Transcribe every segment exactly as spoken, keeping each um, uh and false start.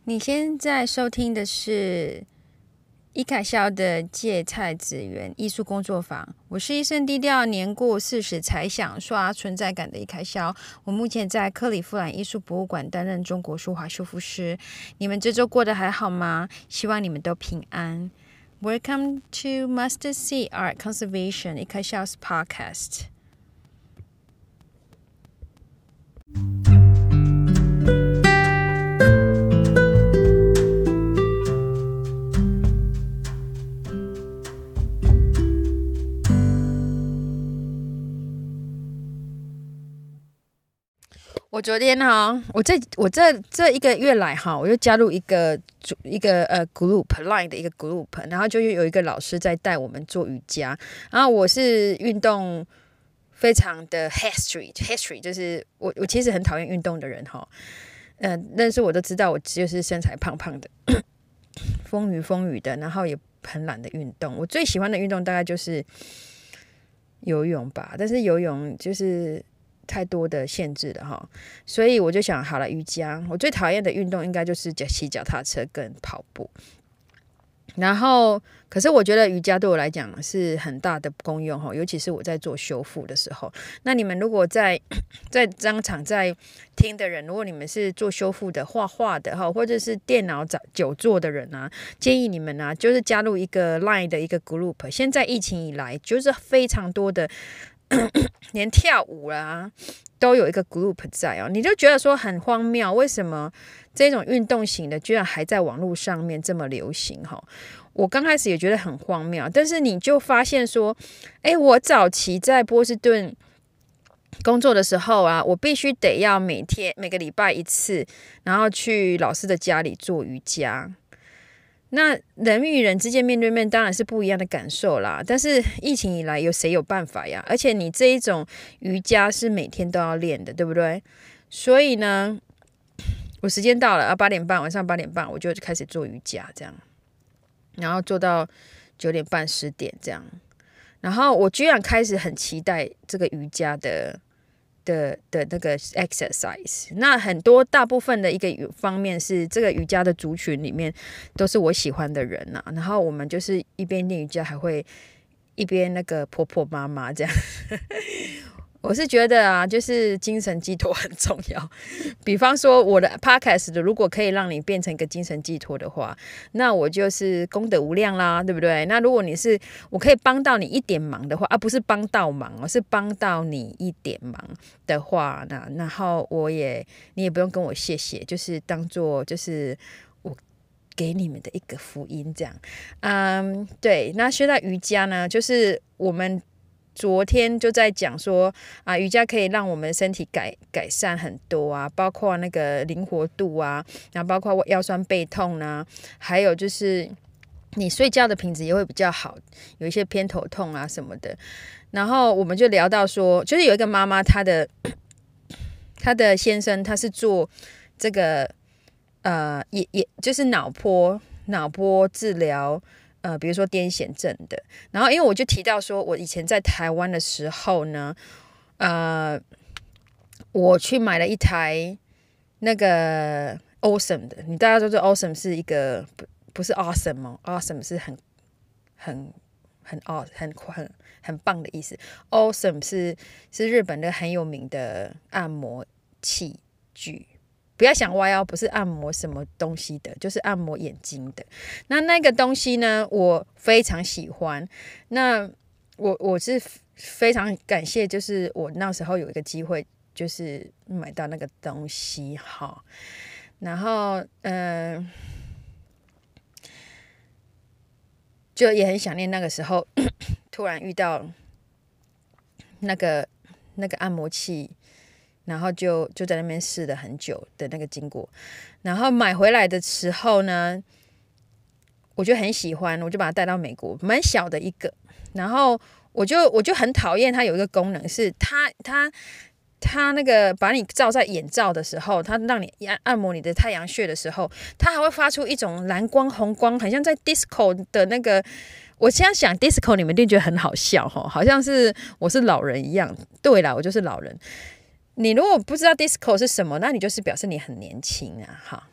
你现在收听的是伊凯肖的芥菜籽园艺术工作坊，我是一生低调年过四十才想刷存在感的伊凯肖。我目前在克里夫兰艺术博物馆担任中国书画修复师。你们这周过得还好吗？希望你们都平安。Welcome to Mustard Seed Art Conservation 伊凯肖 's podcast。我昨天哈，我这我这这一个月来哈，我又加入一个一个呃 group line 的一个 group， 然后就有一个老师在带我们做瑜伽。然后我是运动非常的 history history， 就是我我其实很讨厌运动的人哈，嗯、呃，但是我都知道我就是身材胖胖的，风雨风雨的，然后也很懒得运动。我最喜欢的运动大概就是游泳吧，但是游泳就是太多的限制了哈，所以我就想好了，瑜伽我最讨厌的运动应该就是骑脚踏车跟跑步。然后可是我觉得瑜伽对我来讲是很大的功用哈，尤其是我在做修复的时候。那你们如果在在当场在听的人，如果你们是做修复的、画画的哈，或者是电脑久坐的人啊，建议你们啊，就是加入一个 Line 的一个 group。现在疫情以来，就是非常多的连跳舞啦都有一个 group 在哦，你就觉得说很荒谬，为什么这种运动型的居然还在网络上面这么流行哈？我刚开始也觉得很荒谬，但是你就发现说，哎，我早期在波士顿工作的时候啊，我必须得要每天每个礼拜一次，然后去老师的家里做瑜伽。那人与人之间面对面当然是不一样的感受啦，但是疫情以来有谁有办法呀？而且你这一种瑜伽是每天都要练的，对不对？所以呢，我时间到了啊，八点半晚上八点半我就开始做瑜伽，这样，然后做到九点半十点这样，然后我居然开始很期待这个瑜伽的。的的那个 exercise， 那很多大部分的一个方面是这个瑜伽的族群里面都是我喜欢的人啊，然后我们就是一边练瑜伽还会一边那个婆婆妈妈这样。我是觉得啊，就是精神寄托很重要。比方说我的 podcast 如果可以让你变成一个精神寄托的话，那我就是功德无量啦，对不对？那如果你是我可以帮到你一点忙的话，而、啊、不是帮到忙哦，是帮到你一点忙的话，那然后我也你也不用跟我谢谢，就是当做就是我给你们的一个福音这样。嗯，对。那说到瑜伽呢，就是我们昨天就在讲说啊，瑜伽可以让我们身体改改善很多啊，包括那个灵活度啊，然后包括腰酸背痛啊，还有就是你睡觉的品质也会比较好，有一些偏头痛啊什么的。然后我们就聊到说，就是有一个妈妈，她的她的先生他是做这个呃，也也就是脑波脑波治疗。呃，比如说癫痫症的，然后因为我就提到说，我以前在台湾的时候呢，呃，我去买了一台那个 Awesome 的，你大家都知道 Awesome 是一个不不是 Awesome 哦 ，Awesome 是很很很 awesome 很很很棒的意思 ，Awesome 是是日本的很有名的按摩器具。不要想歪哦，不是按摩什么东西的，就是按摩眼睛的。那那个东西呢，我非常喜欢。那我我是非常感谢，就是我那时候有一个机会，就是买到那个东西哈。然后嗯、呃，就也很想念那个时候，突然遇到那个那个按摩器。然后就就在那边试了很久的那个经过，然后买回来的时候呢，我就很喜欢，我就把它带到美国，蛮小的一个，然后我就我就很讨厌它有一个功能是它它它那个把你照在眼罩的时候，它让你按摩你的太阳穴的时候，它还会发出一种蓝光红光，很像在 disco 的那个。我现在想 disco 你们一定觉得很好笑，好像是我是老人一样。对啦，我就是老人。你如果不知道 disco 是什么，那你就是表示你很年轻啊，哈。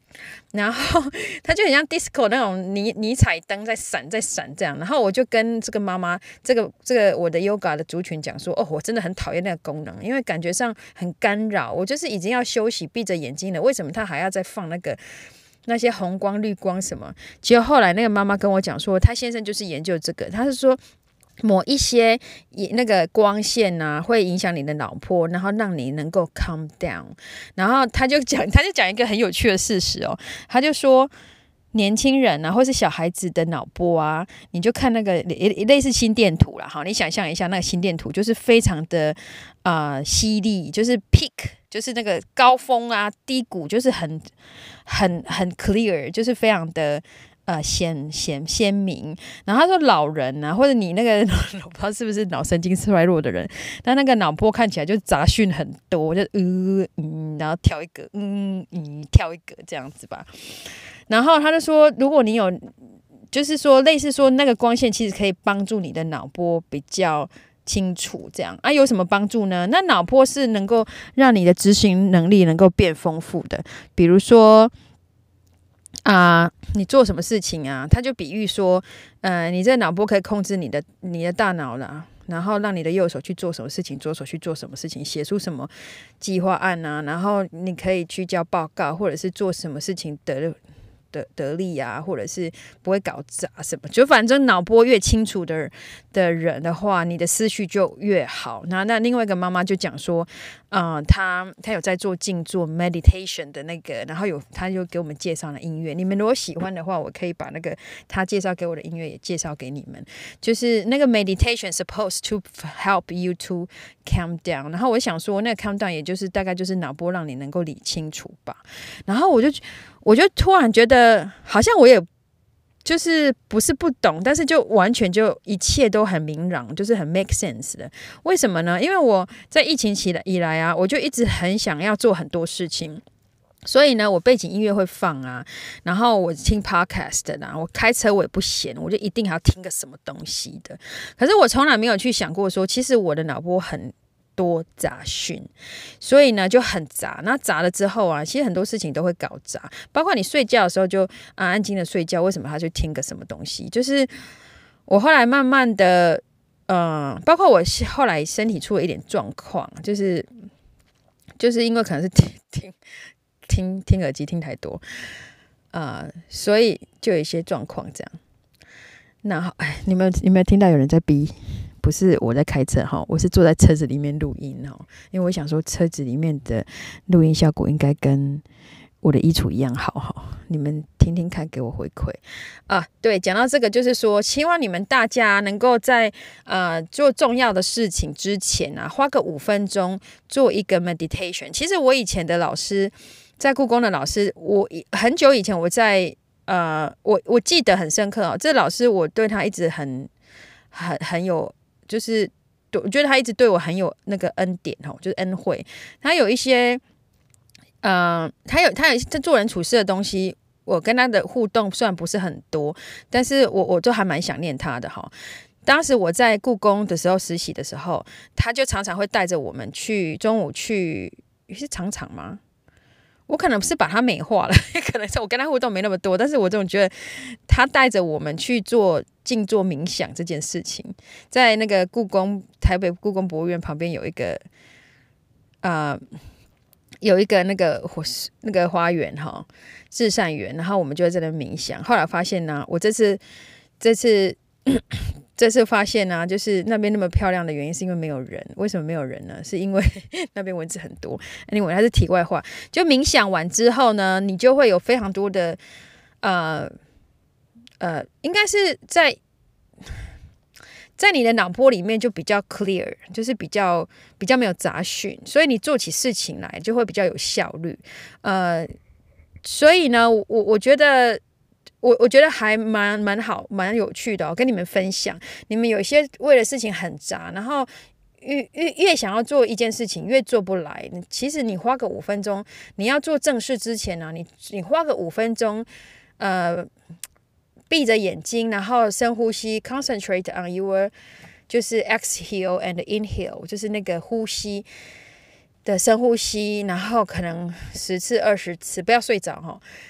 然后它就很像 disco 那种泥泥彩灯在闪在闪这样，然后我就跟这个妈妈，这个这个我的 yoga 的族群讲说，哦，我真的很讨厌那个功能，因为感觉上很干扰，我就是已经要休息闭着眼睛了，为什么他还要再放那个那些红光绿光什么？结果后来那个妈妈跟我讲说，她先生就是研究这个，他是说抹一些那个光线啊，会影响你的脑波，然后让你能够 calm down。然后他就讲，他就讲一个很有趣的事实哦，他就说年轻人啊，或是小孩子的脑波啊，你就看那个类似心电图啦，好，你想象一下那个心电图就是非常的呃犀利，就是 peak， 就是那个高峰啊，低谷就是很很很 clear， 就是非常的。呃，鲜鲜鲜明。然后他说老人啊，或者你那个我不知道是不是脑神经衰弱的人，但那个脑波看起来就杂讯很多，就呃嗯，然后跳一个嗯嗯跳一个这样子吧。然后他就说，如果你有，就是说类似说那个光线其实可以帮助你的脑波比较清楚，这样啊，有什么帮助呢？那脑波是能够让你的执行能力能够变丰富的，比如说。啊、呃，你做什么事情啊？他就比喻说，呃，你这脑波可以控制你的你的大脑啦，然后让你的右手去做什么事情，左手去做什么事情，写出什么计划案啊，然后你可以去交报告，或者是做什么事情得得得力啊，或者是不会搞砸什么，就反正脑波越清楚的的人的话，你的思绪就越好。那那另外一个妈妈就讲说，嗯，她她有在做静坐 meditation 的那个，然后有她就给我们介绍了音乐。你们如果喜欢的话，我可以把那个她介绍给我的音乐也介绍给你们。就是那个 meditation supposed to help you to calm down。然后我想说，那个 calm down 也就是大概就是脑波让你能够理清楚吧。然后我就我就突然觉得，好像我也。就是不是不懂，但是就完全就一切都很明朗，就是很 make sense 的。为什么呢？因为我在疫情期以来啊，我就一直很想要做很多事情，所以呢，我背景音乐会放啊，然后我听 podcast 的啦，我开车我也不闲，我就一定还要听个什么东西的。可是我从来没有去想过说，其实我的脑波很。多杂讯，所以呢就很杂。那杂了之后啊，其实很多事情都会搞砸，包括你睡觉的时候就安安静的睡觉，为什么他去听个什么东西？就是我后来慢慢的，嗯，包括我后来身体出了一点状况，就是就是因为可能是听听听听耳机听太多，啊、呃，所以就有一些状况这样。那好，哎，你们你们听到有人在逼？不是我在开车哈，我是坐在车子里面录音哈，因为我想说车子里面的录音效果应该跟我的衣橱一样好哈，你们听听看，给我回馈啊。对，讲到这个，就是说，希望你们大家能够在呃做重要的事情之前啊，花个五分钟做一个 meditation。其实我以前的老师，在故宫的老师，我很久以前我在呃，我我记得很深刻哦，这老师我对他一直很很很有。就是我觉得他一直对我很有那个恩典哦，就是恩惠。他有一些，呃，他有他有在做人处事的东西，我跟他的互动虽然不是很多，但是我我都还蛮想念他的哈。当时我在故宫的时候实习的时候，他就常常会带着我们去中午去，是常常吗？我可能是把它美化了，可能是我跟他互动没那么多，但是我总觉得他带着我们去做静坐冥想这件事情，在那个故宫台北故宫博物院旁边有一个呃有一个那个那个花园哈，至善园，然后我们就在那冥想。后来发现呢、啊，我这次这次。这次发现啊，就是那边那么漂亮的原因是因为没有人。为什么没有人呢？是因为那边蚊子很多。anyway， 它是题外话。就冥想完之后呢，你就会有非常多的呃呃，应该是在在你的脑波里面就比较 clear， 就是比较比较没有杂讯，所以你做起事情来就会比较有效率。呃，所以呢，我我觉得。我我觉得还蛮蛮好，蛮有趣的、哦，跟你们分享。你们有些为了事情很杂，然后越越越想要做一件事情，越做不来。其实你花个五分钟，你要做正事之前呢、啊，你你花个五分钟，呃，闭着眼睛，然后深呼吸 ，concentrate on your 就是 exhale and inhale， 就是那个呼吸的深呼吸，然后可能十次二十次，不要睡着哈、哦。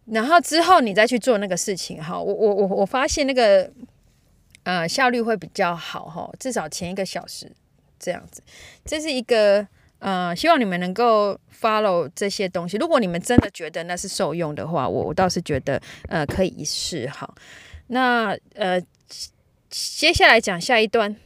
然后之后你再去做那个事情哈，我我我我发现那个呃效率会比较好哈，至少前一个小时这样子，这是一个呃希望你们能够 follow 这些东西。如果你们真的觉得那是受用的话，我我倒是觉得呃可以一试哈。那呃接下来讲下一段。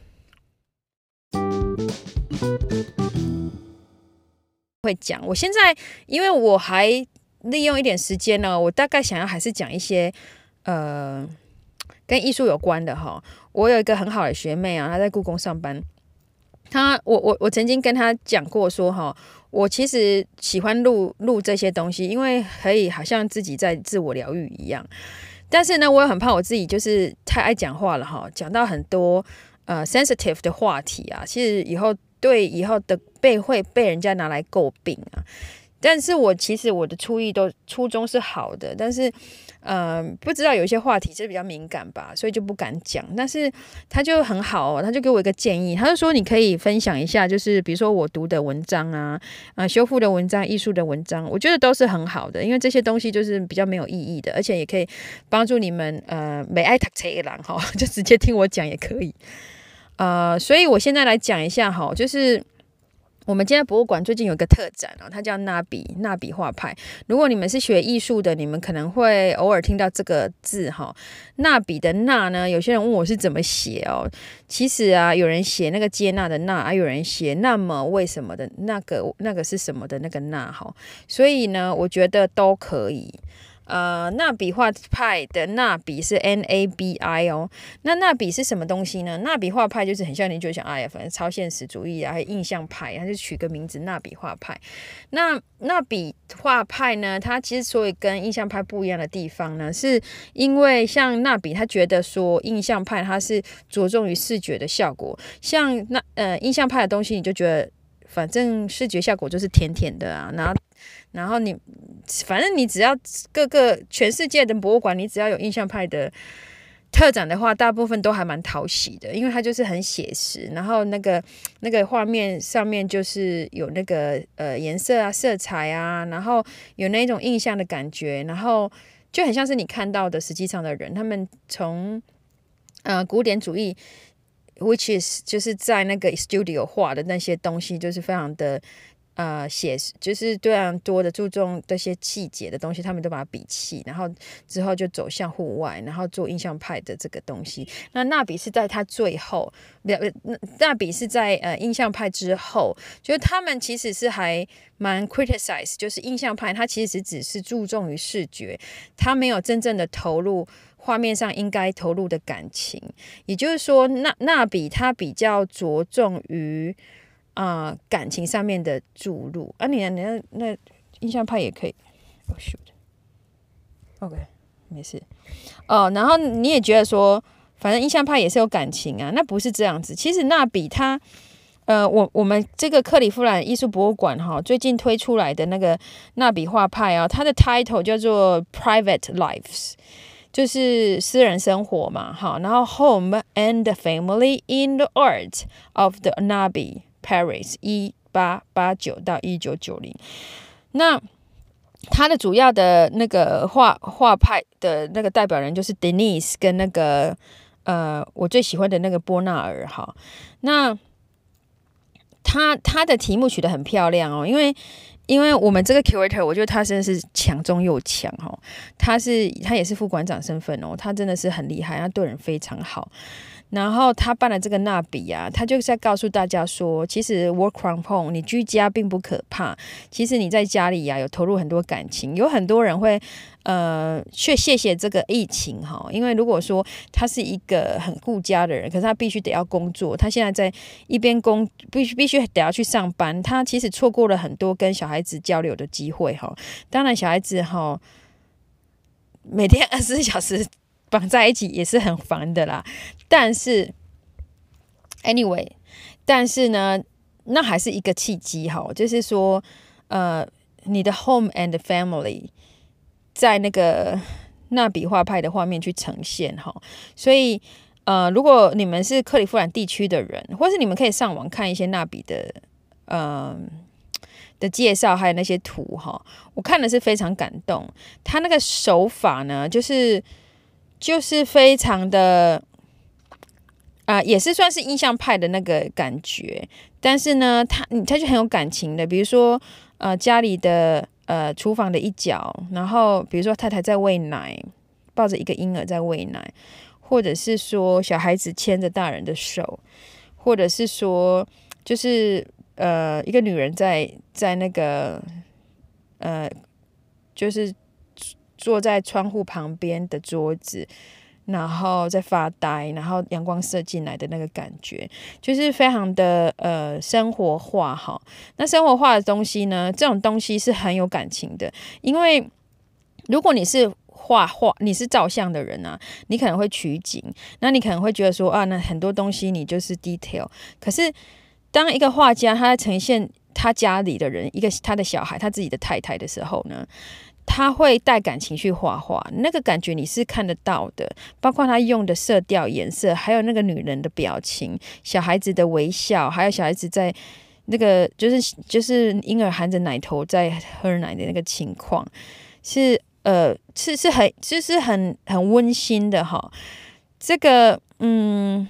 会讲，我现在因为我还利用一点时间呢，我大概想要还是讲一些呃跟艺术有关的哈。我有一个很好的学妹啊，她在故宫上班，她我我我曾经跟她讲过说哈，我其实喜欢录录这些东西，因为可以好像自己在自我疗愈一样。但是呢，我也很怕我自己就是太爱讲话了哈，讲到很多呃 sensitive 的话题啊，其实以后。对以后的被会被人家拿来诟病啊，但是我其实我的初意都初衷是好的，但是呃不知道有一些话题是比较敏感吧，所以就不敢讲。但是他就很好哦，他就给我一个建议，他就说你可以分享一下，就是比如说我读的文章啊，啊、呃、修复的文章、艺术的文章，我觉得都是很好的，因为这些东西就是比较没有意义的，而且也可以帮助你们呃没爱读册的人哈，就直接听我讲也可以。呃，所以我现在来讲一下哈，就是我们今天博物馆最近有一个特展哦，它叫纳比纳比画派。如果你们是学艺术的，你们可能会偶尔听到这个字哈。纳比的纳呢，有些人问我是怎么写哦。其实啊，有人写那个接纳的纳，啊，有人写那么为什么的那个那个是什么的那个纳哈。所以呢，我觉得都可以。呃，纳比画派的纳比是 N A B I 哦，那纳比是什么东西呢？纳比画派就是很像，你就想哎呀，反正超现实主义啊，还有印象派，它就取个名字纳比画派。那纳比画派呢，它其实所以跟印象派不一样的地方呢，是因为像纳比他觉得说印象派它是着重于视觉的效果，像那呃印象派的东西，你就觉得反正视觉效果就是甜甜的啊，然后。然后你，反正你只要各个全世界的博物馆，你只要有印象派的特展的话，大部分都还蛮讨喜的，因为它就是很写实，然后那个那个画面上面就是有那个呃颜色啊、色彩啊，然后有那种印象的感觉，然后就很像是你看到的实际上的人，他们从呃古典主义 ，which is 就是在那个 studio 画的那些东西，就是非常的。呃，写就是非常多的注重这些细节的东西，他们都把它鄙弃，然后之后就走向户外，然后做印象派的这个东西。那纳比是在他最后，纳比是在呃印象派之后，就是他们其实是还蛮 criticize， 就是印象派，他其实只是注重于视觉，他没有真正的投入画面上应该投入的感情。也就是说，纳纳比他比较着重于。啊、呃，感情上面的注入啊，你你那那印象派也可以，哦、oh, shoot，OK， 没事哦。然后你也觉得说，反正印象派也是有感情啊，那不是这样子。其实纳比他，呃，我我们这个克利夫兰艺术博物馆哈，最近推出来的那个纳比画派啊，它的 title 叫做 Private Lives， 就是私人生活嘛，哈。然后 Home and Family in the Art of the Nabi。Paris 一八八九到一九九零，那他的主要的那个画画派的那个代表人就是 Denise 跟那个呃我最喜欢的那个波纳尔哈。那他他的题目取得很漂亮哦，因为因为我们这个 curator 我觉得他真的是强中又强哦，他是他也是副馆长身份哦，他真的是很厉害，他对人非常好。然后他办了这个纳比啊，他就是在告诉大家说，其实 work from home 你居家并不可怕，其实你在家里啊有投入很多感情，有很多人会呃去谢谢这个疫情哈，因为如果说他是一个很顾家的人，可是他必须得要工作，他现在在一边工必须必须得要去上班，他其实错过了很多跟小孩子交流的机会哈。当然小孩子哈每天二十四小时。绑在一起也是很烦的啦，但是 anyway， 但是呢，那还是一个契机哈，就是说，呃，你的 home and family 在那个纳比画派的画面去呈现哈，所以呃，如果你们是克利夫兰地区的人，或是你们可以上网看一些纳比的呃的介绍，还有那些图哈，我看的是非常感动。他那个手法呢，就是就是非常的啊、呃，也是算是印象派的那个感觉。但是呢，他他就很有感情的，比如说呃家里的呃厨房的一角，然后比如说太太在喂奶，抱着一个婴儿在喂奶，或者是说小孩子牵着大人的手，或者是说就是呃一个女人在在那个呃就是坐在窗户旁边的桌子，然后在发呆，然后阳光射进来的那个感觉，就是非常的呃生活化哈。那生活化的东西呢，这种东西是很有感情的，因为如果你是画画，你是照相的人啊，你可能会取景，那你可能会觉得说啊，那很多东西你就是 detail。可是当一个画家他在呈现他家里的人，一个他的小孩，他自己的太太的时候呢，他会带感情去画画，那个感觉你是看得到的，包括他用的色调、颜色，还有那个女人的表情、小孩子的微笑，还有小孩子在那个就是就是婴儿含着奶头在喝奶的那个情况，是呃是是很就是很很温馨的哈。这个嗯，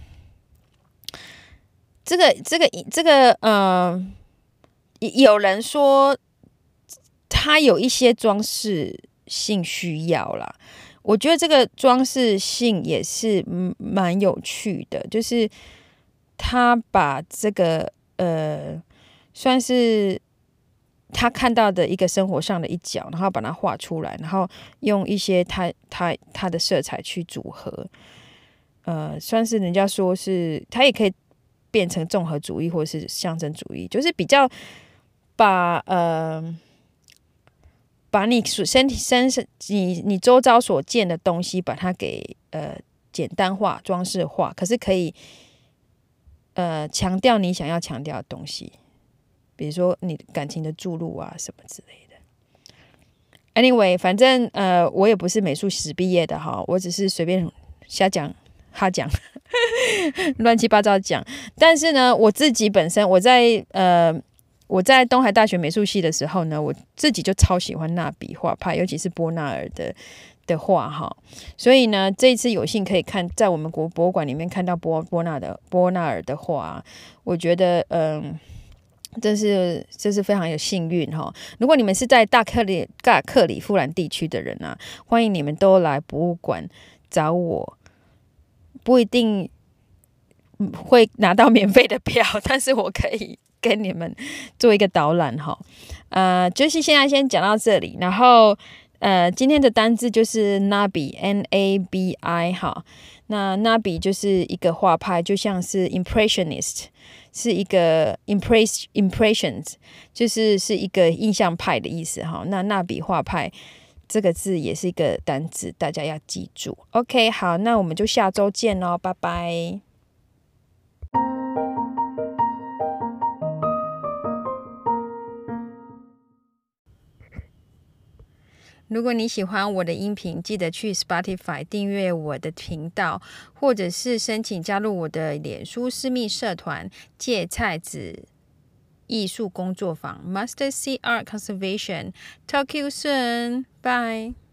这个这个这个呃，有人说它有一些装饰性需要啦，我觉得这个装饰性也是蛮有趣的，就是他把这个呃，算是他看到的一个生活上的一角，然后把它画出来，然后用一些他他他的色彩去组合，呃，算是人家说是他也可以变成综合主义或是象征主义，就是比较把呃。把你身体身你你周遭所见的东西，把它给呃简单化、装饰化，可是可以呃强调你想要强调的东西，比如说你感情的注入啊什么之类的。Anyway， 反正呃我也不是美术史毕业的哈，我只是随便瞎讲、哈讲、乱七八糟讲。但是呢，我自己本身我在呃。我在东海大学美术系的时候呢，我自己就超喜欢纳比画派，尤其是波纳尔的的画哈。所以呢，这一次有幸可以看在我们国博物馆里面看到波波纳的波纳尔的画，我觉得嗯，这是这是非常有幸运哈。如果你们是在大克里大克里夫兰地区的人啊，欢迎你们都来博物馆找我，不一定会拿到免费的票，但是我可以跟你们做一个导览哈，呃，就是现在先讲到这里，然后呃，今天的单字就是 Nabi N A B I 哈，那 Nabi 就是一个画派，就像是 Impressionist 是一个 Impress Impressions 就是是一个印象派的意思哈，那纳比画派这个字也是一个单字，大家要记住。OK， 好，那我们就下周见咯，拜拜。如果你喜欢我的音频，记得去 Spotify 订阅我的频道，或者是申请加入我的脸书私密社团芥菜子艺术工作坊 Master C Art Conservation。Talk you soon. Bye.